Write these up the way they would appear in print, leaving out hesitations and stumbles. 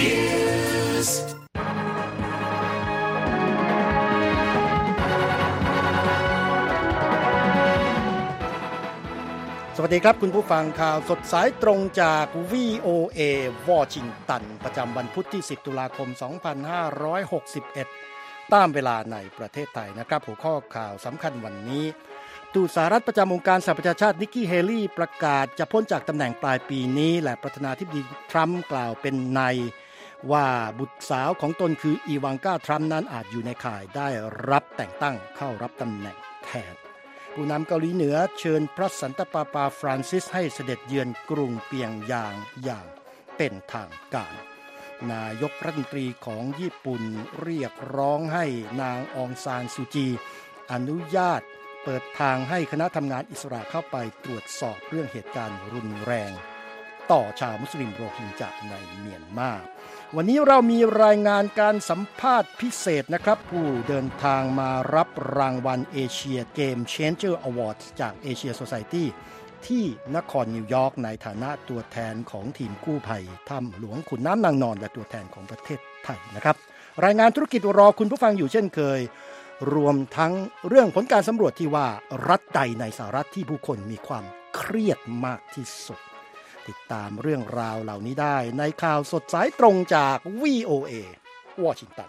Newsสวัสดีครับคุณผู้ฟังข่าวสดสายตรงจาก VOA วอชิงตันประจำวันพุธที่10ตุลาคม2561ตามเวลาในประเทศไทยนะครับหัวข้อข่าวสำคัญวันนี้ทูตสหรัฐประจำองค์การสหประชาชาตินิกกี้เฮลี่ประกาศจะพ้นจากตำแหน่งปลายปีนี้และประธานาธิบดีทรัมป์กล่าวเป็นในว่าบุตรสาวของตนคืออีวานกาทรัมป์นั้นอาจอยู่ในข่ายได้รับแต่งตั้งเข้ารับตำแหน่งแทนผู้นำเกาหลีเหนือเชิญพระสันตะปาปาฟรานซิสให้เสด็จเยือนกรุงเปียงยางอย่างเป็นทางการนายกรัฐมนตรีของญี่ปุ่นเรียกร้องให้นางองซานซูจีอนุญาตเปิดทางให้คณะทำงานอิสราเข้าไปตรวจสอบเรื่องเหตุการณ์รุนแรงต่อชาวมุสลิมโรฮิงญาในเมียนมาวันนี้เรามีรายงานการสัมภาษณ์พิเศษนะครับผู้เดินทางมารับรางวัลเอเชียเกม Changer Awards จาก Asia Society ที่นครนิวยอร์กในฐานะตัวแทนของทีมกู้ภัยถ้ำหลวงขุนน้ำนางนอนและตัวแทนของประเทศไทยนะครับรายงานธุรกิจรอคุณผู้ฟังอยู่เช่นเคยรวมทั้งเรื่องผลการสำรวจที่ว่ารัฐใดในสหรัฐที่ผู้คนมีความเครียดมากที่สุดติดตามเรื่องราวเหล่านี้ได้ในข่าวสดสายตรงจาก VOA วอชิงตัน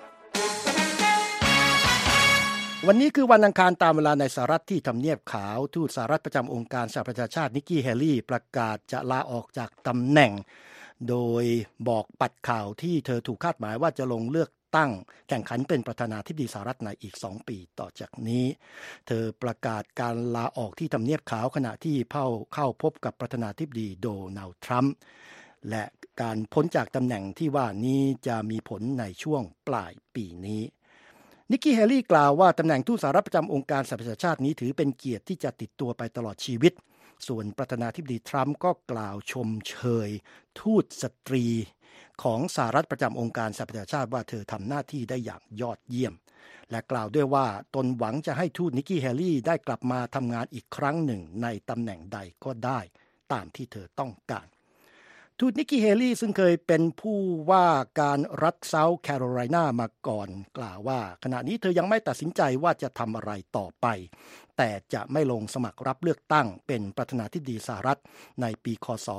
วันนี้คือวันอังคารตามเวลาในสหรัฐที่ทำเนียบขาวทูตสหรัฐประจำองค์การสหประชาชาตินิกกี้เฮลี่ประกาศจะลาออกจากตำแหน่งโดยบอกปัดข่าวที่เธอถูกคาดหมายว่าจะลงเลือกตั้งแข่งขันเป็นประธานาธิบดีสหรัฐในอีก2ปีต่อจากนี้เธอประกาศการลาออกที่ทำเนียบขาวขณะที่เข้าพบกับประธานาธิบดีโดนัลด์ทรัมป์และการพ้นจากตำแหน่งที่ว่านี้จะมีผลในช่วงปลายปีนี้นิกกี้เฮลี่กล่าวว่าตำแหน่งทูตสหรัฐประจำองค์การสหประชาชาตินี้ถือเป็นเกียรติที่จะติดตัวไปตลอดชีวิตส่วนประธานาธิบดีทรัมป์ก็กล่าวชมเชยทูตสตรีของสหรัฐประจำองค์การสหประชาชาติว่าเธอทำหน้าที่ได้อย่างยอดเยี่ยมและกล่าวด้วยว่าตนหวังจะให้ทูตนิกกี้เฮลี่ได้กลับมาทำงานอีกครั้งหนึ่งในตำแหน่งใดก็ได้ตามที่เธอต้องการทูตนิกกี้เฮลี่ซึ่งเคยเป็นผู้ว่าการรัฐเซาท์แคโรไลนามาก่อนกล่าวว่าขณะนี้เธอยังไม่ตัดสินใจว่าจะทำอะไรต่อไปแต่จะไม่ลงสมัครรับเลือกตั้งเป็นประธานาธิบดีสหรัฐในปีคศ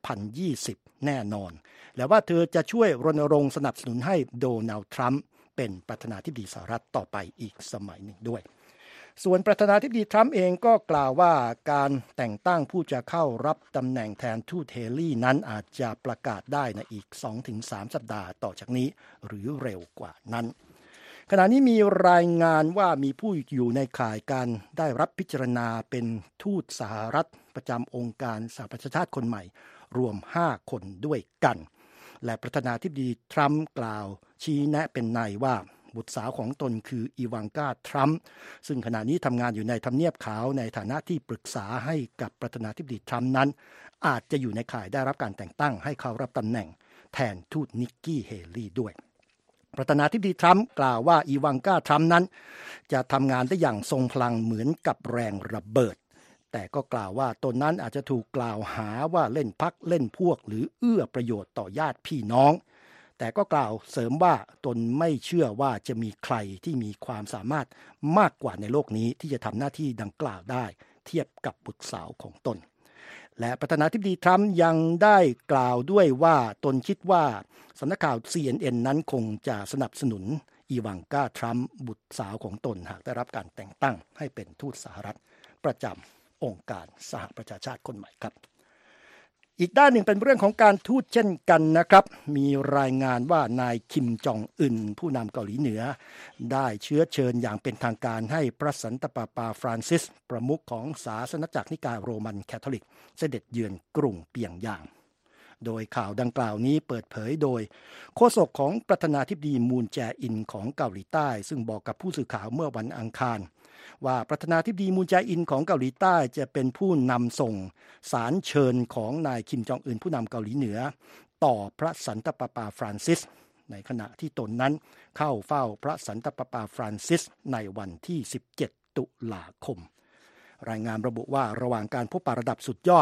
2020แน่นอนและว่าเธอจะช่วยรณรงค์สนับสนุนให้โดนัลด์ทรัมป์เป็นประธานาธิบดีสหรัฐต่อไปอีกสมัยหนึ่งด้วยส่วนประธานาธิบดีทรัมป์เองก็กล่าวว่าการแต่งตั้งผู้จะเข้ารับตำแหน่งแทนทูตเฮลี่นั้นอาจจะประกาศได้ในอีก 2-3 สัปดาห์ต่อจากนี้หรือเร็วกว่านั้นขณะนี้มีรายงานว่ามีผู้อยู่ในข่ายการได้รับพิจารณาเป็นทูตสหรัฐประจำองค์การสหประชาชาติคนใหม่รวม5คนด้วยกันและประธานาธิบดีทรัมป์กล่าวชี้แนะเป็นในว่าบุตรสาวของตนคืออีวานกาทรัมป์ซึ่งขณะนี้ทำงานอยู่ในทำเนียบขาวในฐานะที่ปรึกษาให้กับประธานาธิบดีทรัมป์นั้นอาจจะอยู่ในข่ายได้รับการแต่งตั้งให้เข้ารับตำแหน่งแทนทูตนิกกี้เฮลี่ด้วยประธานาธิบดีทรัมป์กล่าวว่าอีวานกาทรัมป์นั้นจะทำงานได้อย่างทรงพลังเหมือนกับแรงระเบิดแต่ก็กล่าวว่าตนนั้นอาจจะถูกกล่าวหาว่าเล่นพรรคเล่นพวกหรือเอื้อประโยชน์ต่อญาติพี่น้องแต่ก็กล่าวเสริมว่าตนไม่เชื่อว่าจะมีใครที่มีความสามารถมากกว่าในโลกนี้ที่จะทำหน้าที่ดังกล่าวได้เทียบกับบุตรสาวของตนและประธานาธิบดีทรัมป์ยังได้กล่าวด้วยว่าตนคิดว่าสำนักข่าว CNN นั้นคงจะสนับสนุนอีวานกาทรัมป์บุตรสาวของตนหากได้รับการแต่งตั้งให้เป็นทูตสหรัฐประจำองค์การสหประชาชาติคนใหม่ครับอีกด้านหนึ่งเป็นเรื่องของการทูตเช่นกันนะครับมีรายงานว่านายคิมจองอึนผู้นำเกาหลีเหนือได้เชื้อเชิญอย่างเป็นทางการให้พระสันตะปาปาฟรานซิสประมุขของศาสนจักรนิกายโรมันคาทอลิกเสด็จเยือนกรุงเปียงยางโดยข่าวดังกล่าวนี้เปิดเผยโดยโฆษกของประธานาธิบดีมูนแจอินของเกาหลีใต้ซึ่งบอกกับผู้สื่อข่าวเมื่อวันอังคารว่าประธานาธิบดีมูนแจอินของเกาหลีใต้จะเป็นผู้นำส่งสารเชิญของนายคิมจองอึนผู้นำเกาหลีเหนือต่อพระสันตะปาปาฟรานซิสในขณะที่ตนนั้นเข้าเฝ้าพระสันตะปาปาฟรานซิสในวันที่17ตุลาคมรายงานระบุว่าระหว่างการพบปะระดับสุดยอด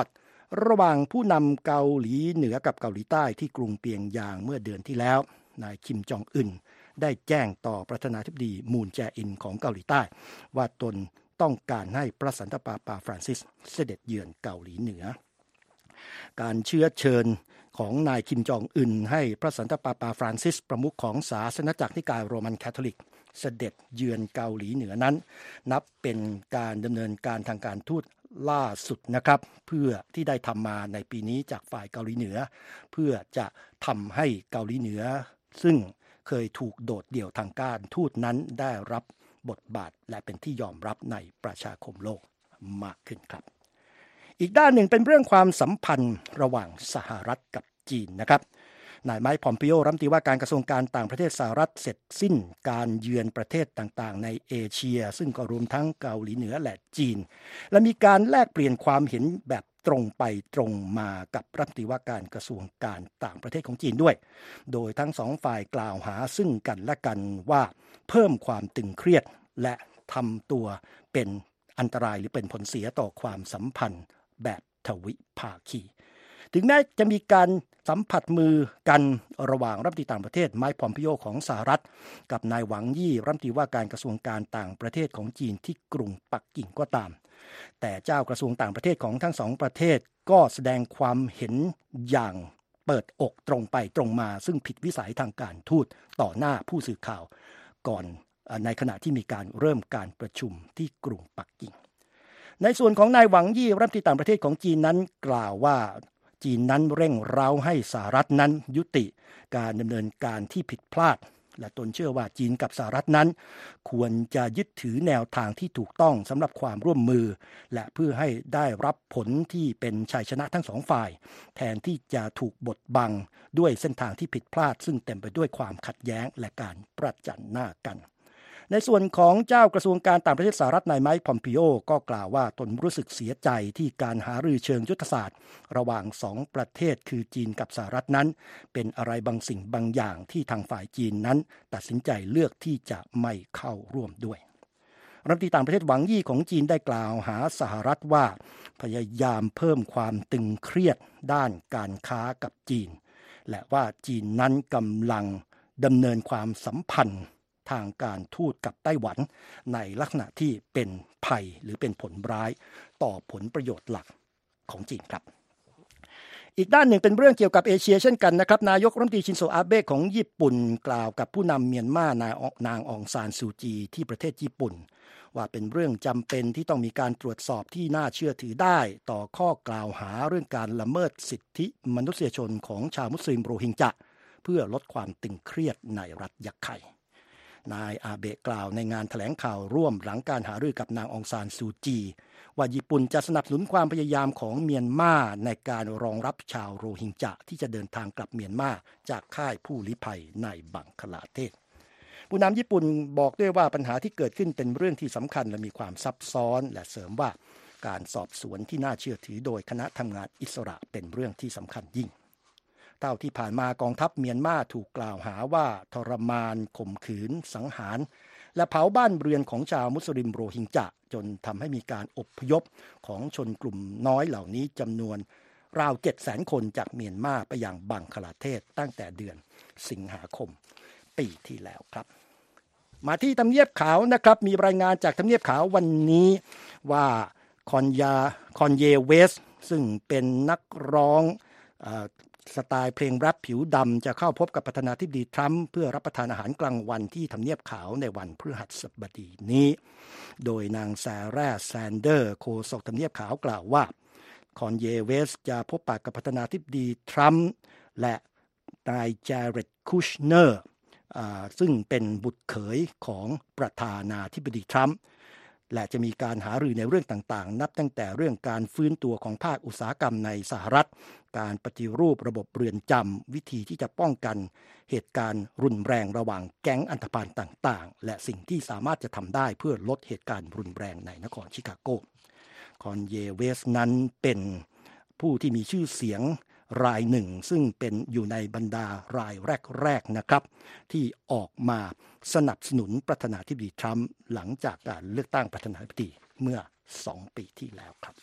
ระหว่างผู้นำเกาหลีเหนือกับเกาหลีใต้ที่กรุงเปียงยางเมื่อเดือนที่แล้วนายคิมจองอึนได้แจ้งต่อประธานาธิบดีมูนแจอินของเกาหลีใต้ว่าตนต้องการให้พระสันตะปาปาฟรานซิสเสด็จเยือนเกาหลีเหนือการเชื้อเชิญของนายคิมจองอึนให้พระสันตะปาปาฟรานซิสประมุขของศาสนจักรนิกายโรมันคาทอลิกเสด็จเยือนเกาหลีเหนือนั้นนับเป็นการดำเนินการทางการทูตล่าสุดนะครับเพื่อที่ได้ทำมาในปีนี้จากฝ่ายเกาหลีเหนือเพื่อจะทำให้เกาหลีเหนือซึ่งเคยถูกโดดเดี่ยวทางการทูตนั้นได้รับบทบาทและเป็นที่ยอมรับในประชาคมโลกมากขึ้นครับอีกด้านหนึ่งเป็นเรื่องความสัมพันธ์ระหว่างสหรัฐกับจีนนะครับนายไมค์ พอมปิโอรัฐมนตรีว่าการกระทรวงการต่างประเทศสหรัฐเสร็จสิ้นการเยือนประเทศต่างๆในเอเชียซึ่งก็รวมทั้งเกาหลีเหนือและจีนและมีการแลกเปลี่ยนความเห็นแบบตรงไปตรงมากับรัฐมนตรีว่าการกระทรวงการต่างประเทศของจีนด้วยโดยทั้งสองฝ่ายกล่าวหาซึ่งกันและกันว่าเพิ่มความตึงเครียดและทำตัวเป็นอันตรายหรือเป็นผลเสียต่อความสัมพันธ์แบบทวิภาคีถึงแม้จะมีการสัมผัสมือกันระหว่างรัฐมนตรีต่างประเทศไมค์ พอมปิโอของสหรัฐกับนายหวังยี่รัฐมนตรีว่าการกระทรวงการต่างประเทศของจีนที่กรุงปักกิ่งก็ตามแต่เจ้ากระทรวงต่างประเทศของทั้งสองประเทศก็แสดงความเห็นอย่างเปิดอกตรงไปตรงมาซึ่งผิดวิสัยทางการทูตต่อหน้าผู้สื่อข่าวก่อนในขณะที่มีการเริ่มการประชุมที่กรุงปักกิ่งในส่วนของนายหวังยี่รัฐมนตรีต่างประเทศของจีนนั้นกล่าวว่าจีนนั้นเร่งเร้าให้สหรัฐนั้นยุติการดำเนินการที่ผิดพลาดและตนเชื่อว่าจีนกับสหรัฐนั้นควรจะยึดถือแนวทางที่ถูกต้องสำหรับความร่วมมือและเพื่อให้ได้รับผลที่เป็นชัยชนะทั้งสองฝ่ายแทนที่จะถูกบดบังด้วยเส้นทางที่ผิดพลาดซึ่งเต็มไปด้วยความขัดแย้งและการประจันหน้ากันในส่วนของเจ้ากระทรวงการต่างประเทศสหรัฐนายไมค์ พอมปิโอก็กล่าวว่าตนรู้สึกเสียใจที่การหารือเชิงยุทธศาสตร์ระหว่างสองประเทศคือจีนกับสหรัฐนั้นเป็นอะไรบางสิ่งบางอย่างที่ทางฝ่ายจีนนั้นตัดสินใจเลือกที่จะไม่เข้าร่วมด้วยรัฐมนตรีต่างประเทศหวังยี่ของจีนได้กล่าวหาสหรัฐว่าพยายามเพิ่มความตึงเครียดด้านการค้ากับจีนและว่าจีนนั้นกำลังดำเนินความสัมพันธ์ทางการทูตกับไต้หวันในลักษณะที่เป็นภัยหรือเป็นผลร้ายต่อผลประโยชน์หลักของจีนครับอีกด้านหนึ่งเป็นเรื่องเกี่ยวกับเอเชียเช่นกันนะครับนายกรัฐมนตรีชินโซอาเบะของญี่ปุ่นกล่าวกับผู้นำเมียนมานางองซานซูจีที่ประเทศญี่ปุ่นว่าเป็นเรื่องจำเป็นที่ต้องมีการตรวจสอบที่น่าเชื่อถือได้ต่อข้อกล่าวหาเรื่องการละเมิดสิทธิมนุษยชนของชาวมุสลิมโรฮิงญะเพื่อลดความตึงเครียดในรัฐยะไคนายอาเบะกล่าวในงานแถลงข่าวร่วมหลังการหารือกับนางองซานซูจีว่าญี่ปุ่นจะสนับสนุนความพยายามของเมียนมาในการรองรับชาวโรฮิงญะที่จะเดินทางกลับเมียนมาจากค่ายผู้ลี้ภัยในบังคลาเทศผู้นำญี่ปุ่นบอกด้วยว่าปัญหาที่เกิดขึ้นเป็นเรื่องที่สำคัญและมีความซับซ้อนและเสริมว่าการสอบสวนที่น่าเชื่อถือโดยคณะทำงานอิสระเป็นเรื่องที่สำคัญยิ่งเท่าที่ผ่านมากองทัพเมียนมาถูกกล่าวหาว่าทรมานข่มขืนสังหารและเผาบ้านเรือนของชาวมุสลิมโรฮิงญะจนทำให้มีการอพยพของชนกลุ่มน้อยเหล่านี้จำนวนราว 700,000 คนจากเมียนมาไปยังบังคลาเทศตั้งแต่เดือนสิงหาคมปีที่แล้วครับมาที่ทำเนียบขาวนะครับมีรายงานจากทำเนียบขาววันนี้ว่าคอนเยเวสซึ่งเป็นนักร้องสไตล์เพลงแรปผิวดำจะเข้าพบกับประธานาธิบดีทรัมป์เพื่อรับประทานอาหารกลางวันที่ทำเนียบขาวในวันพฤหัสบดีนี้โดยนางแซร่าแซนเดอร์โฆษกทำเนียบขาวกล่าวว่าคอนเยเวสจะพบปะกับประธานาธิบดีทรัมป์และนายแจเร็ดคูชเนอร์ซึ่งเป็นบุตรเขยของประธานาธิบดีทรัมป์และจะมีการหารือในเรื่องต่างๆนับตั้งแต่เรื่องการฟื้นตัวของภาคอุตสาหกรรมในสหรัฐการปฏิรูประบบเรือนจำวิธีที่จะป้องกันเหตุการณ์รุนแรงระหว่างแก๊งอันธพาลต่างๆและสิ่งที่สามารถจะทำได้เพื่อลดเหตุการณ์รุนแรงในนครชิคาโกคอนเยเวสนั้นเป็นผู้ที่มีชื่อเสียงรายหนึ่งซึ่งเป็นอยู่ในบรรดารายแรกๆนะครับที่ออกมาสนับสนุนประธานาธิบดีทรัมป์หลังจากการเลือกตั้งประธานาธิบดีเมื่อ2 ปีที่แล้วครับ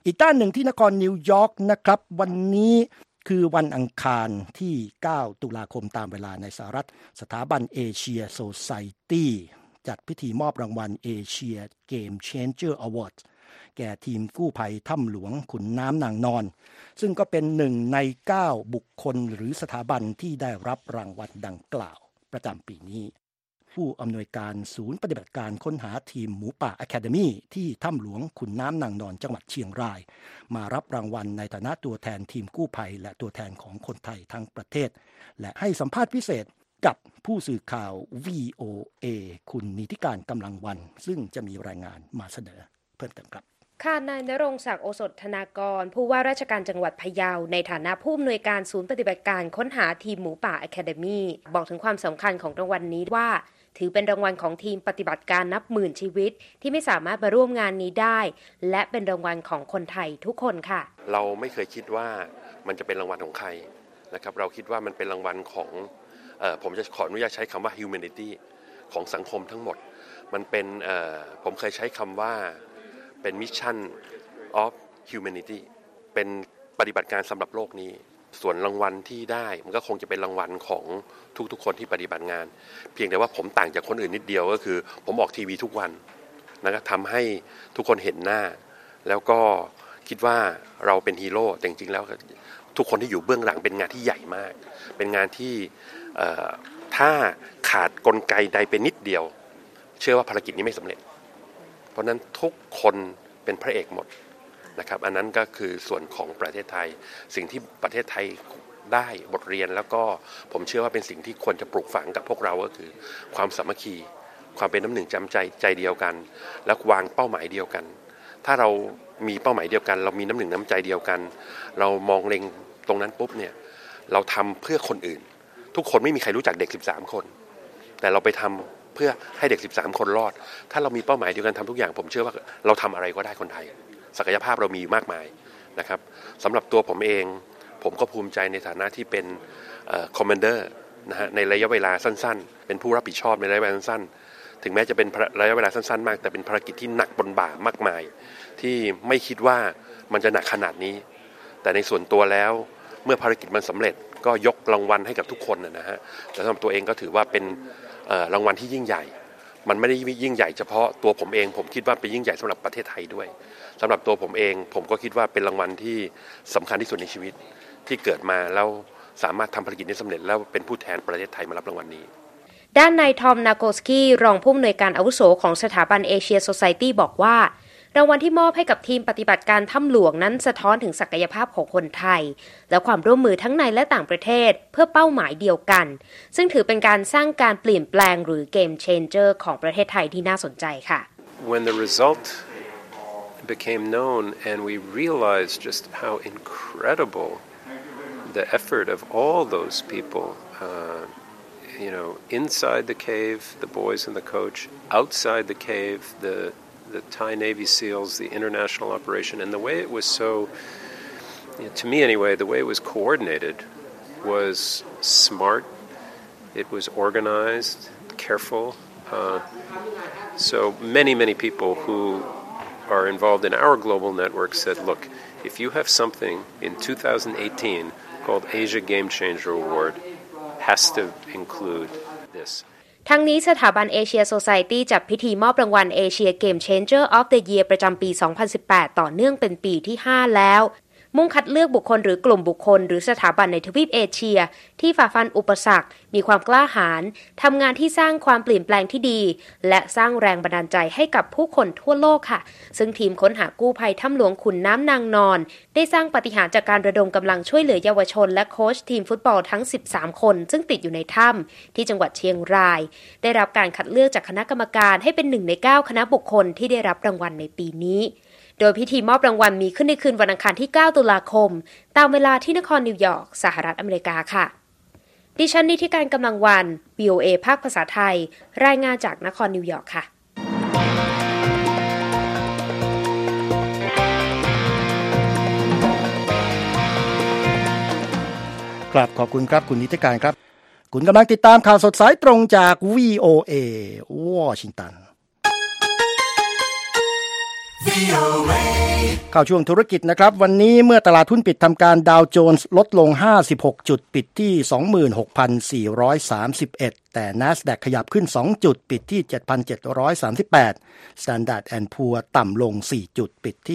อีกด้านหนึ่งที่นครนิวยอร์กนะครับวันนี้คือวันอังคารที่9ตุลาคมตามเวลาในสหรัฐสถาบันเอเชียโซไซตี้จัดพิธีมอบรางวัลเอเชียเกมเชนเจอร์อวอร์ดแก่ทีมกู้ภัยถ้ำหลวงขุนน้ำนางนอนซึ่งก็เป็น1ใน9บุคคลหรือสถาบันที่ได้รับรางวัลดังกล่าวประจำปีนี้ผู้อำนวยการศูนย์ปฏิบัติการค้นหาทีมหมูป่าอะคาเดมี่ที่ถ้ำหลวงขุนน้ำนางนอนจังหวัดเชียงรายมารับรางวัลในฐานะตัวแทนทีมกู้ภัยและตัวแทนของคนไทยทั้งประเทศและให้สัมภาษณ์พิเศษกับผู้สื่อข่าว VOA คุณนิติการกำลังวันซึ่งจะมีรายงานมาเสนอเพิ่มเติมครับค่ะนายณรงค์ศักดิ์โอสถธนากรผู้ว่าราชการจังหวัดพะเยาในฐานะผู้อำนวยการศูนย์ปฏิบัติการค้นหาทีมหมูป่าอะคาเดมี่บอกถึงความสำคัญของรางวัลนี้ว่าถือเป็นรางวัลของทีมปฏิบัติการนับหมื่นชีวิตที่ไม่สามารถมาร่วมงานนี้ได้และเป็นรางวัลของคนไทยทุกคนค่ะเราไม่เคยคิดว่ามันจะเป็นรางวัลของใครนะครับเราคิดว่ามันเป็นรางวัลของผมจะขออนุญาตใช้คำว่า humanity ของสังคมทั้งหมดมันเป็นผมเคยใช้คำว่าเป็น mission of humanity เป็นปฏิบัติการสำหรับโลกนี้ส่วนรางวัลที่ได้มันก็คงจะเป็นรางวัลของทุกๆคนที่ปฏิบัติงานเพียงแต่ว่าผมต่างจากคนอื่นนิดเดียวก็คือผมออกทีวีทุกวันนะครับทำให้ทุกคนเห็นหน้าแล้วก็คิดว่าเราเป็นฮีโร่แต่จริงๆแล้วทุกคนที่อยู่เบื้องหลังเป็นงานที่ใหญ่มากเป็นงานที่ถ้าขาดกลไกใดเป็นนิดเดียวเชื่อว่าภารกิจนี้ไม่สำเร็จเพราะนั้นทุกคนเป็นพระเอกหมดนะครับอันนั้นก็คือส่วนของประเทศไทยสิ่งที่ประเทศไทยได้บทเรียนแล้วก็ผมเชื่อว่าเป็นสิ่งที่ควรจะปลูกฝังกับพวกเราก็คือความสามัคคีความเป็นน้ำหนึ่งจำใจเดียวกันและวางเป้าหมายเดียวกันถ้าเรามีเป้าหมายเดียวกันเรามีน้ำหนึ่งน้ำใจเดียวกันเรามองเล็งตรงนั้นปุ๊บเนี่ยเราทำเพื่อคนอื่นทุกคนไม่มีใครรู้จักเด็ก13คนแต่เราไปทำเพื่อให้เด็ก13คนรอดถ้าเรามีเป้าหมายเดียวกันทำทุกอย่างผมเชื่อว่าเราทำอะไรก็ได้คนไทยศักยภาพเรามีมากมายนะครับสำหรับตัวผมเองผมก็ภูมิใจในฐานะที่เป็นคอมมานเดอร์นะฮะในระยะเวลาสั้นๆเป็นผู้รับผิดชอบในระยะเวลาสั้นๆถึงแม้จะเป็นระยะเวลาสั้นๆมากแต่เป็นภารกิจที่หนักบนบ่ามากมายที่ไม่คิดว่ามันจะหนักขนาดนี้แต่ในส่วนตัวแล้วเมื่อภารกิจมันสำเร็จก็ยกรางวัลให้กับทุกคนนะฮะแต่สำหรับตัวเองก็ถือว่าเป็นรางวัลที่ยิ่งใหญ่มันไม่ได้ยิ่งใหญ่เฉพาะตัวผมเองผมคิดว่าเป็นยิ่งใหญ่สำหรับประเทศไทยด้วยสำหรับตัวผมเองผมก็คิดว่าเป็นรางวัลที่สำคัญที่สุดในชีวิตที่เกิดมาแล้วสามารถทำภารกิจนี้สำเร็จแล้วเป็นผู้แทนประเทศไทยมารับรางวัลนี้ด้านนายทอมนาโกสกี้รองผู้อำนวยการอาวุโสของสถาบันเอเชียโซไซตี้บอกว่ารางวัลที่มอบให้กับทีมปฏิบัติการถ้ำหลวงนั้นสะท้อนถึงศักยภาพของคนไทยและความร่วมมือทั้งในและต่างประเทศเพื่อเป้าหมายเดียวกันซึ่งถือเป็นการสร้างการเปลี่ยนแปลงหรือเกมเชนเจอร์ของประเทศไทยที่น่าสนใจค่ะ When the result became known and we realized just how incredible the effort of all those people inside the cave the boys and the coach outside the cave the Thai Navy SEALs, the international operation, and the way it was so, to me anyway, the way it was coordinated was smart, it was organized, careful. So many people who are involved in our global network said, look, if you have something in 2018 called Asia Game Changer Award, has to include this. ทั้งนี้สถาบันเอเชียโซไซตี้จัดพิธีมอบรางวัลเอเชียเกมเชนเจอร์ออฟเดอะเยียร์ประจำปี 2018 ต่อเนื่องเป็นปีที่ 5 แล้วมุ่งคัดเลือกบุคคลหรือกลุ่มบุคคลหรือสถาบันในทวีปเอเชียที่ฝ่าฟันอุปสรรคมีความกล้าหาญทำงานที่สร้างความเปลี่ยนแปลงที่ดีและสร้างแรงบันดาลใจให้กับผู้คนทั่วโลกค่ะซึ่งทีมค้นหากู้ภัยถ้ำหลวงขุนน้ำนางนอนได้สร้างปาฏิหาริย์จากการระดมกำลังช่วยเหลือเยาวชนและโค้ชทีมฟุตบอลทั้ง13คนซึ่งติดอยู่ในถ้ำที่จังหวัดเชียงรายได้รับการคัดเลือกจากคณะกรรมการให้เป็น1ใน9คณะบุคคลที่ได้รับรางวัลในปีนี้โดยพิธีมอบรางวัลมีขึ้นในคืนวันอังคารที่9ตุลาคมตามเวลาที่นครนิวยอร์กสหรัฐอเมริกาค่ะดิฉันนิติการกำลังวัน VOA ภาคภาษาไทยรายงานจากนครนิวยอร์กค่ะครับขอบคุณครับคุณนิติการครับคุณกำลังติดตามข่าวสดสายตรงจาก VOA วอชิงตันเข้าช่วงธุรกิจนะครับวันนี้เมื่อตลาดหุ้นปิดทำการดาวโจนส์ลดลง56จุดปิดที่ 26,431 แต่ NASDAQ ขยับขึ้น2จุดปิดที่ 7,738 Standard & Poor ต่ำลง4จุดปิดที่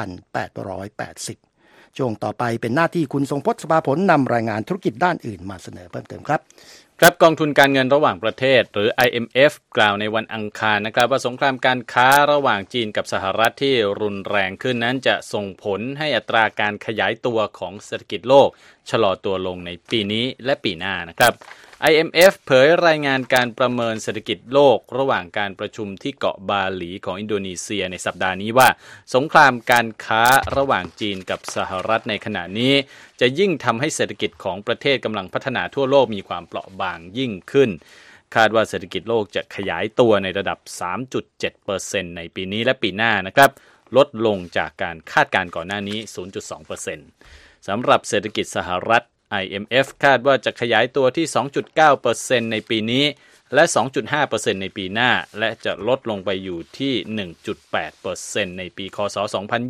2,880 ช่วงต่อไปเป็นหน้าที่คุณทรงพจน์ สภาผลนำรายงานธุรกิจด้านอื่นมาเสนอเพิ่มเติมครับกองทุนการเงินระหว่างประเทศหรือ IMF กล่าวในวันอังคารนะครับว่าสงครามการค้าระหว่างจีนกับสหรัฐที่รุนแรงขึ้นนั้นจะส่งผลให้อัตราการขยายตัวของเศรษฐกิจโลกชะลอตัวลงในปีนี้และปีหน้านะครับ IMF เผยรายงานการประเมินเศรษฐกิจโลกระหว่างการประชุมที่เกาะบาหลีของอินโดนีเซียในสัปดาห์นี้ว่าสงครามการค้าระหว่างจีนกับสหรัฐในขณะนี้จะยิ่งทำให้เศรษฐกิจของประเทศกำลังพัฒนาทั่วโลกมีความเปราะบางยิ่งขึ้นคาดว่าเศรษฐกิจโลกจะขยายตัวในระดับ 3.7% ในปีนี้และปีหน้านะครับลดลงจากการคาดการณ์ก่อนหน้านี้ 0.2% สำหรับเศรษฐกิจสหรัฐIMF คาดว่าจะขยายตัวที่ 2.9% ในปีนี้และ 2.5% ในปีหน้าและจะลดลงไปอยู่ที่ 1.8% ในปีคศ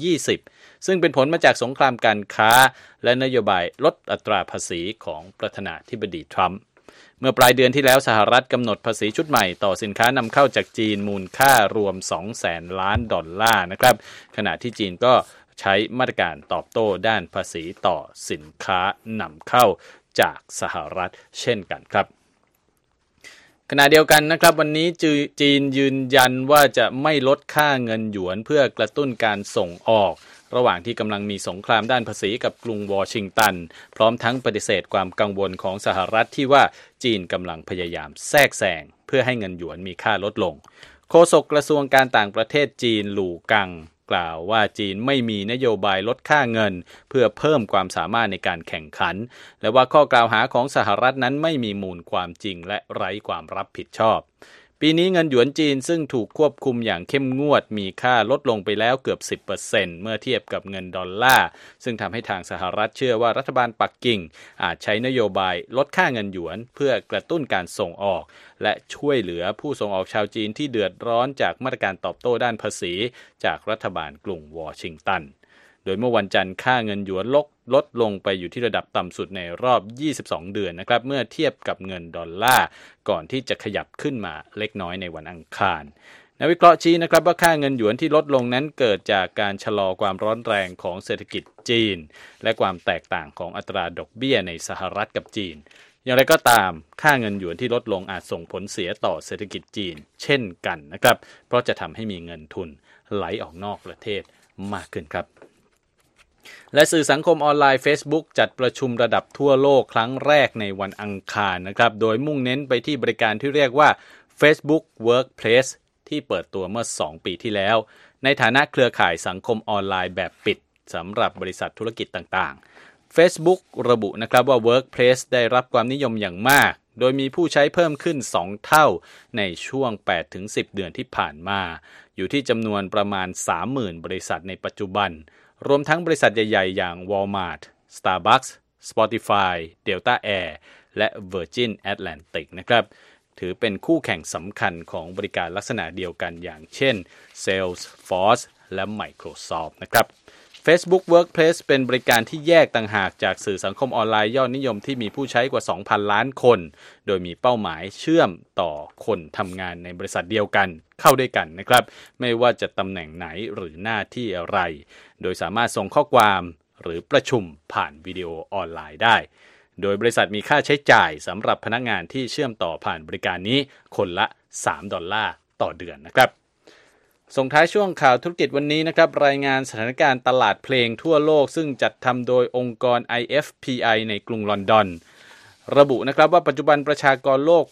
2020 ซึ่งเป็นผลมาจากสงครามการค้าและนโยบายลดอัตราภาษีของประธานาธิบดีทรัมป์เมื่อปลายเดือนที่แล้วสหรัฐกำหนดภาษีชุดใหม่ต่อสินค้านำเข้าจากจีนมูลค่ารวม 200,000 ล้านดอลลาร์นะครับขณะที่จีนก็ใช้มาตรการตอบโต้ด้านภาษีต่อสินค้านำเข้าจากสหรัฐเช่นกันครับขณะเดียวกันนะครับวันนี้จีนยืนยันว่าจะไม่ลดค่าเงินหยวนเพื่อกระตุ้นการส่งออกระหว่างที่กำลังมีสงครามด้านภาษีกับกรุงวอชิงตันพร้อมทั้งปฏิเสธความกังวลของสหรัฐที่ว่าจีนกำลังพยายามแทรกแซงเพื่อให้เงินหยวนมีค่าลดลงโฆษกกระทรวงการต่างประเทศจีนหลู่กังกล่าวว่าจีนไม่มีนโยบายลดค่าเงินเพื่อเพิ่มความสามารถในการแข่งขันและว่าข้อกล่าวหาของสหรัฐนั้นไม่มีมูลความจริงและไร้ความรับผิดชอบปีนี้เงินหยวนจีนซึ่งถูกควบคุมอย่างเข้มงวดมีค่าลดลงไปแล้วเกือบ 10% เมื่อเทียบกับเงินดอลลาร์ซึ่งทำให้ทางสหรัฐเชื่อว่ารัฐบาลปักกิ่งอาจใช้นโยบายลดค่าเงินหยวนเพื่อกระตุ้นการส่งออกและช่วยเหลือผู้ส่งออกชาวจีนที่เดือดร้อนจากมาตรการตอบโต้ด้านภาษีจากรัฐบาลกรุงวอชิงตันโดยเมื่อวันจันทร์ค่าเงินหยวนลดลงไปอยู่ที่ระดับต่ำสุดในรอบ 22 เดือนนะครับเมื่อเทียบกับเงินดอลลาร์ก่อนที่จะขยับขึ้นมาเล็กน้อยในวันอังคารนักวิเคราะห์ชี้นะครับว่าค่าเงินหยวนที่ลดลงนั้นเกิดจากการชะลอความร้อนแรงของเศรษฐกิจจีนและความแตกต่างของอัตราดอกเบี้ยในสหรัฐกับจีนอย่างไรก็ตามค่าเงินหยวนที่ลดลงอาจส่งผลเสียต่อเศรษฐกิจจีนเช่นกันนะครับเพราะจะทำให้มีเงินทุนไหลออกนอกประเทศมากขึ้นครับและสื่อสังคมออนไลน์ Facebook จัดประชุมระดับทั่วโลกครั้งแรกในวันอังคารนะครับโดยมุ่งเน้นไปที่บริการที่เรียกว่า Facebook Workplace ที่เปิดตัวเมื่อ2ปีที่แล้วในฐานะเครือข่ายสังคมออนไลน์แบบปิดสำหรับบริษัทธุรกิจต่างๆ Facebook ระบุนะครับว่า Workplace ได้รับความนิยมอย่างมากโดยมีผู้ใช้เพิ่มขึ้น2เท่าในช่วง 8-10 เดือนที่ผ่านมาอยู่ที่จำนวนประมาณ 30,000 บริษัทในปัจจุบันรวมทั้งบริษัทใหญ่ๆอย่าง Walmart, Starbucks, Spotify, Delta Air และ Virgin Atlantic นะครับถือเป็นคู่แข่งสำคัญของบริการลักษณะเดียวกันอย่างเช่น Salesforce และ Microsoft นะครับ Facebook Workplace เป็นบริการที่แยกต่างหากจากสื่อสังคมออนไลน์ยอดนิยมที่มีผู้ใช้กว่า 2,000 ล้านคนโดยมีเป้าหมายเชื่อมต่อคนทำงานในบริษัทเดียวกันเข้าด้วยกันนะครับไม่ว่าจะตำแหน่งไหนหรือหน้าที่อะไรโดยสามารถส่งข้อความหรือประชุมผ่านวิดีโอออนไลน์ได้โดยบริษัทมีค่าใช้จ่ายสำหรับพนักงานที่เชื่อมต่อผ่านบริการนี้คนละ$3ต่อเดือนนะครับส่งท้ายช่วงข่าวธุรกิจวันนี้นะครับรายงานสถานการณ์ตลาดเพลงทั่วโลกซึ่งจัดทำโดยองค์กร IFPI ในกรุงลอนดอนระบุนะครับว่าปัจจุบันประชากรโลก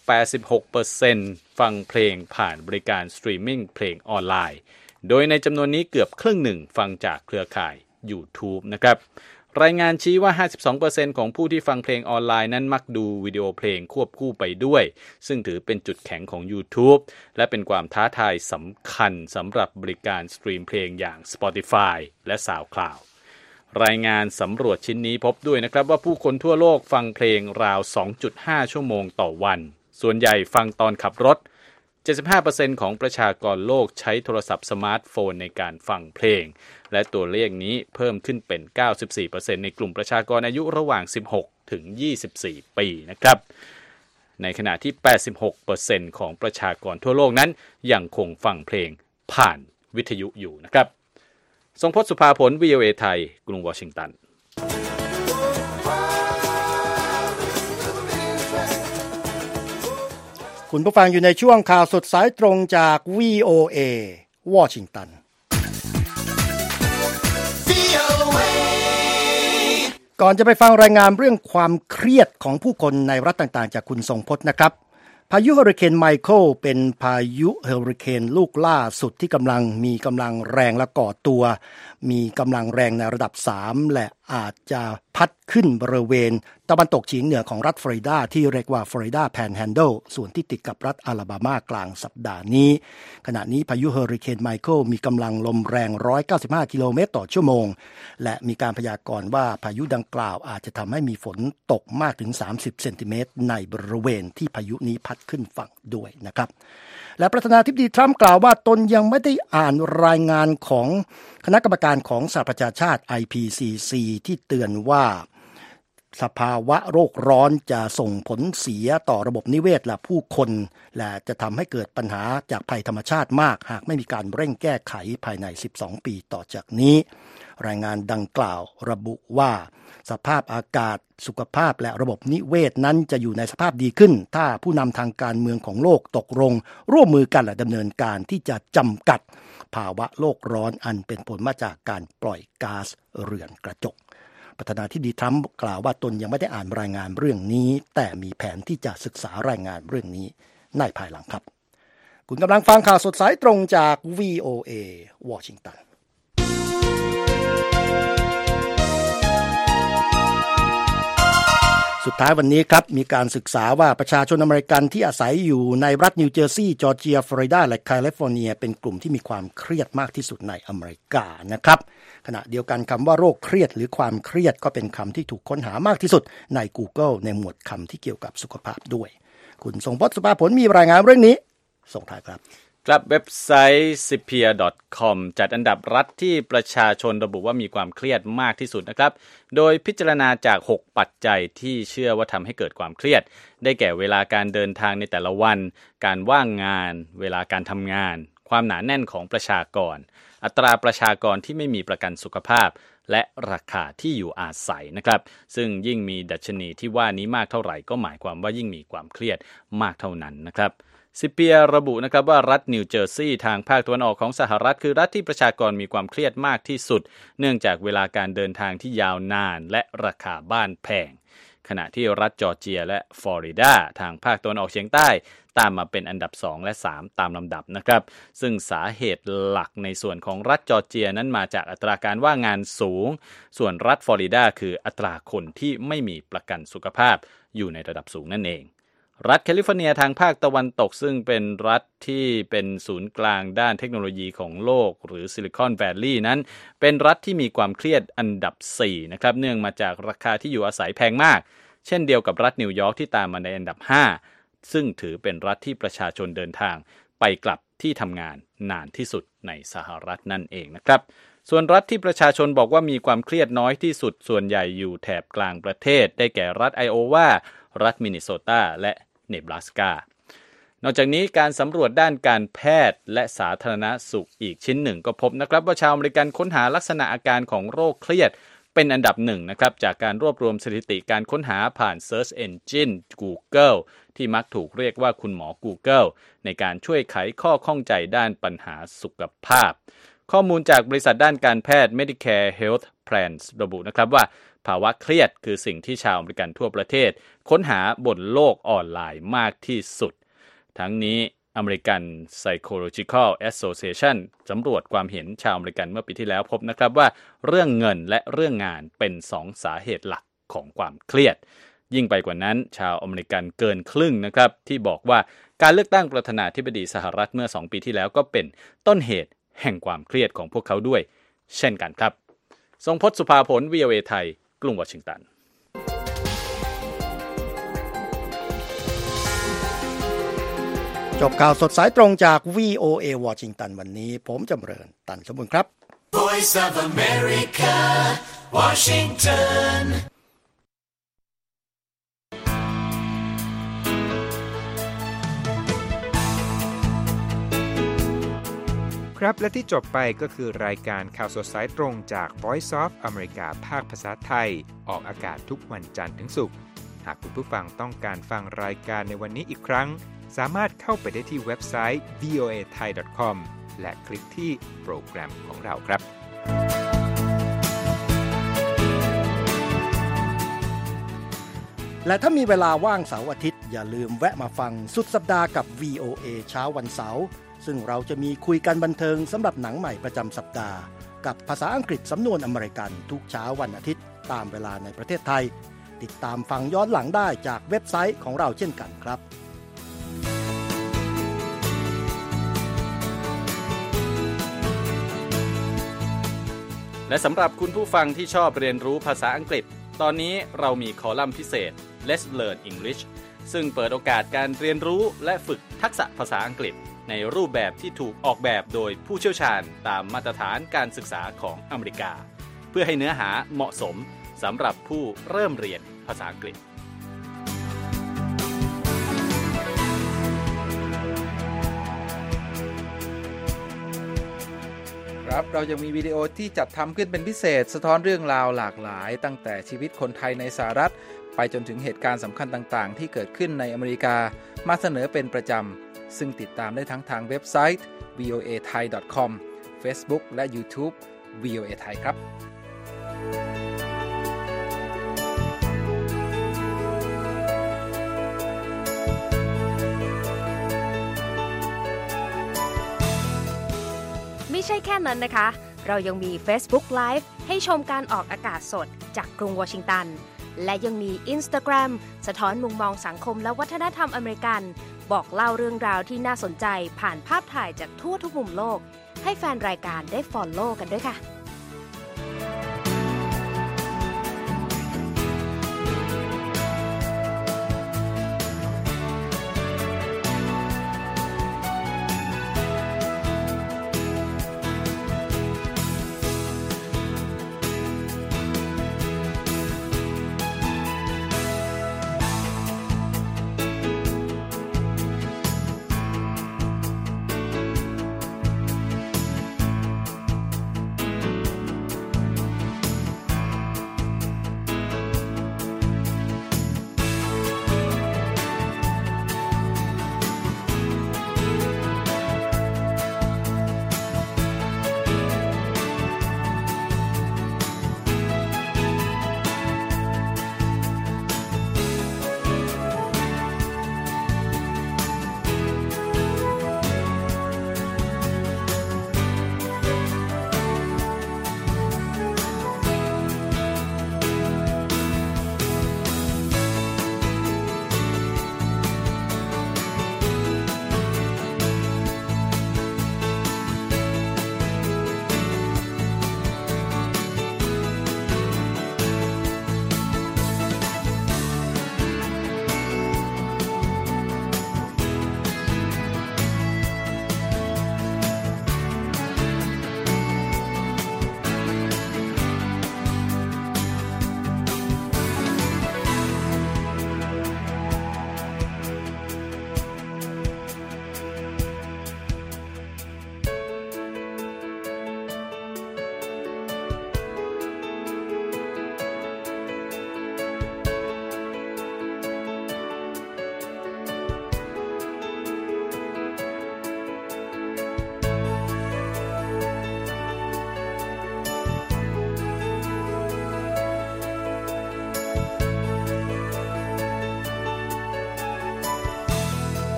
86% ฟังเพลงผ่านบริการสตรีมมิ่งเพลงออนไลน์โดยในจำนวนนี้เกือบครึ่งหนึ่งฟังจากเครือข่าย YouTube นะครับรายงานชี้ว่า 52% ของผู้ที่ฟังเพลงออนไลน์นั้นมักดูวิดีโอเพลงควบคู่ไปด้วยซึ่งถือเป็นจุดแข็งของ YouTube และเป็นความท้าทายสำคัญสำหรับบริการสตรีมเพลงอย่าง Spotify และ SoundCloud รายงานสำรวจชิ้นนี้พบด้วยนะครับว่าผู้คนทั่วโลกฟังเพลงราว 2.5 ชั่วโมงต่อวันส่วนใหญ่ฟังตอนขับรถ 75% ของประชากรโลกใช้โทรศัพท์สมาร์ทโฟนในการฟังเพลงและตัวเลขนี้เพิ่มขึ้นเป็น 94% ในกลุ่มประชากรอายุระหว่าง 16 ถึง 24 ปีนะครับในขณะที่ 86% ของประชากรทั่วโลกนั้นยังคงฟังเพลงผ่านวิทยุอยู่นะครับทรงพจน์ สุภาผล VOA ไทยกรุงวอชิงตันคุณผู้ฟังอยู่ในช่วงข่าวสดสายตรงจาก VOA วอชิงตันก่อนจะไปฟังรายงานเรื่องความเครียดของผู้คนในรัฐต่างๆจากคุณทรงพจน์นะครับพายุเฮอริเคนไมเคิลเป็นพายุเฮอริเคนลูกล่าสุดที่มีกำลังแรงและก่อตัวมีกำลังแรงในระดับ3และอาจจะพัดขึ้นบริเวณตะวันตกเฉียงเหนือของรัฐฟลอริดาที่เรียกว่าฟลอริดาแพนแฮนเดิลส่วนที่ติดกับรัฐอลาบามากลางสัปดาห์นี้ขณะนี้พายุเฮอริเคนไมเคิลมีกำลังลมแรง195กิโลเมตรต่อชั่วโมงและมีการพยากรณ์ว่าพายุดังกล่าวอาจจะทำให้มีฝนตกมากถึง30เซนติเมตรในบริเวณที่พายุนี้พัดขึ้นฝั่งด้วยนะครับและประธานาธิบดีทรัมป์กล่าวว่าตนยังไม่ได้อ่านรายงานของคณะกรรมการของสหประชาชาติ IPCC ที่เตือนว่าสภาวะโลกร้อนจะส่งผลเสียต่อระบบนิเวศและผู้คนและจะทำให้เกิดปัญหาจากภัยธรรมชาติมากหากไม่มีการเร่งแก้ไขภายใน12ปีต่อจากนี้รายงานดังกล่าวระบุว่าสภาพอากาศสุขภาพและระบบนิเวศนั้นจะอยู่ในสภาพดีขึ้นถ้าผู้นำทางการเมืองของโลกตกลงร่วมมือกันและดำเนินการที่จะจำกัดภาวะโลกร้อนอันเป็นผลมาจากการปล่อยก๊าซเรือนกระจกประธานาธิบดีทรัมป์กล่าวว่าตนยังไม่ได้อ่านรายงานเรื่องนี้แต่มีแผนที่จะศึกษารายงานเรื่องนี้ในภายหลังครับคุณกำลังฟังข่าวสดสายตรงจาก VOA วอชิงตันสุดท้ายวันนี้ครับมีการศึกษาว่าประชาชนอเมริกันที่อาศัยอยู่ในรัฐนิวเจอร์ซีย์จอร์เจียฟลอริดาและแคลิฟอร์เนียเป็นกลุ่มที่มีความเครียดมากที่สุดในอเมริกานะครับขณะเดียวกันคำว่าโรคเครียดหรือความเครียดก็เป็นคำที่ถูกค้นหามากที่สุดใน Google ในหมวดคำที่เกี่ยวกับสุขภาพด้วยคุณทรงพจน์ สุภาผลมีรายงานเรื่องนี้ส่งท้ายครับครับเว็บไซต์ Sepia.com จัดอันดับรัฐที่ประชาชนระบุว่ามีความเครียดมากที่สุดนะครับโดยพิจารณาจาก6ปัจจัยที่เชื่อว่าทำให้เกิดความเครียดได้แก่เวลาการเดินทางในแต่ละวันการว่างงานเวลาการทำงานความหนาแน่นของประชากรอัตราประชากรที่ไม่มีประกันสุขภาพและราคาที่อยู่อาศัยนะครับซึ่งยิ่งมีดัชนีที่ว่านี้มากเท่าไหร่ก็หมายความว่ายิ่งมีความเครียดมากเท่านั้นนะครับซิเปียระบุนะครับว่ารัฐนิวเจอร์ซีย์ทางภาคตะวันออกของสหรัฐคือรัฐที่ประชากรมีความเครียดมากที่สุดเนื่องจากเวลาการเดินทางที่ยาวนานและราคาบ้านแพงขณะที่รัฐจอร์เจียและฟลอริดาทางภาคตะวันออกเฉียงใต้ตามมาเป็นอันดับ2และ3ตามลำดับนะครับซึ่งสาเหตุหลักในส่วนของรัฐจอร์เจียนั้นมาจากอัตราการว่างงานสูงส่วนรัฐฟลอริดาคืออัตราคนที่ไม่มีประกันสุขภาพอยู่ในระดับสูงนั่นเองรัฐแคลิฟอร์เนียทางภาคตะวันตกซึ่งเป็นรัฐที่เป็นศูนย์กลางด้านเทคโนโลยีของโลกหรือซิลิคอนแวลลีย์นั้นเป็นรัฐที่มีความเครียดอันดับ4นะครับเนื่องมาจากราคาที่อยู่อาศัยแพงมากเช่นเดียวกับรัฐนิวยอร์กที่ตามมาในอันดับ5ซึ่งถือเป็นรัฐที่ประชาชนเดินทางไปกลับที่ทำงานนานที่สุดในสหรัฐนั่นเองนะครับส่วนรัฐที่ประชาชนบอกว่ามีความเครียดน้อยที่สุดส่วนใหญ่อยู่แถบกลางประเทศได้แก่รัฐไอโอวารัฐมินนิโซตาและเนบราสกานอกจากนี้การสำรวจด้านการแพทย์และสาธารณสุขอีกชิ้นหนึ่งก็พบนะครับว่าชาวอเมริกันค้นหาลักษณะอาการของโรคเครียดเป็นอันดับ1นะครับจากการรวบรวมสถิติการค้นหาผ่าน Search Engine Google ที่มักถูกเรียกว่าคุณหมอ Google ในการช่วยไขข้อข้องใจด้านปัญหาสุขภาพข้อมูลจากบริษัทด้านการแพทย์ Medicare Health Plans ระบุนะครับว่าภาวะเครียดคือสิ่งที่ชาวอเมริกันทั่วประเทศค้นหาบนโลกออนไลน์มากที่สุดทั้งนี้ American Psychological Association สำรวจความเห็นชาวอเมริกันเมื่อปีที่แล้วพบนะครับว่าเรื่องเงินและเรื่องงานเป็น2สาเหตุหลักของความเครียดยิ่งไปกว่านั้นชาวอเมริกันเกินครึ่งนะครับที่บอกว่าการเลือกตั้งประธานาธิบดีสหรัฐเมื่อ2ปีที่แล้วก็เป็นต้นเหตุแห่งความเครียดของพวกเขาด้วยเช่นกันครับทรงพจน์ สุภาผล VOA ไทยกรุงวอชิงตันจบข่าวสดสายตรงจาก VOA วอชิงตันวันนี้ผมจำเริญตันสมบูรณ์ครับ Voice of America Washington ครับและที่จบไปก็คือรายการข่าวสดสายตรงจาก Voice of America ภาคภาษาไทยออกอากาศทุกวันจันทร์ถึงศุกร์หากคุณผู้ฟังต้องการฟังรายการในวันนี้อีกครั้งสามารถเข้าไปได้ที่เว็บไซต์ voathai.com และคลิกที่โปรแกรมของเราครับและถ้ามีเวลาว่างเสาร์อาทิตย์อย่าลืมแวะมาฟังสุดสัปดาห์กับ VOA เช้าวันเสาร์ซึ่งเราจะมีคุยกันบันเทิงสำหรับหนังใหม่ประจำสัปดาห์กับภาษาอังกฤษสำนวนอเมริกันทุกเช้าวันอาทิตย์ตามเวลาในประเทศไทยติดตามฟังย้อนหลังได้จากเว็บไซต์ของเราเช่นกันครับและสำหรับคุณผู้ฟังที่ชอบเรียนรู้ภาษาอังกฤษตอนนี้เรามีคอลัมน์พิเศษ Let's Learn English ซึ่งเปิดโอกาสการเรียนรู้และฝึกทักษะภาษาอังกฤษในรูปแบบที่ถูกออกแบบโดยผู้เชี่ยวชาญตามมาตรฐานการศึกษาของอเมริกาเพื่อให้เนื้อหาเหมาะสมสำหรับผู้เริ่มเรียนภาษาอังกฤษครับเรายังมีวิดีโอที่จัดทำขึ้นเป็นพิเศษสะท้อนเรื่องราวหลากหลายตั้งแต่ชีวิตคนไทยในสหรัฐไปจนถึงเหตุการณ์สำคัญต่างๆที่เกิดขึ้นในอเมริกามาเสนอเป็นประจำซึ่งติดตามได้ทั้งทางเว็บไซต์ voathai.com Facebook และ YouTube VOA Thai ครับไม่ใช่แค่นั้นนะคะเรายังมี Facebook Live ให้ชมการออกอากาศสดจากกรุงวอชิงตันและยังมี Instagram สะท้อนมุมมองสังคมและวัฒนธรรมอเมริกันบอกเล่าเรื่องราวที่น่าสนใจผ่านภาพถ่ายจากทั่วทุกมุมโลกให้แฟนรายการได้ follow กันด้วยค่ะ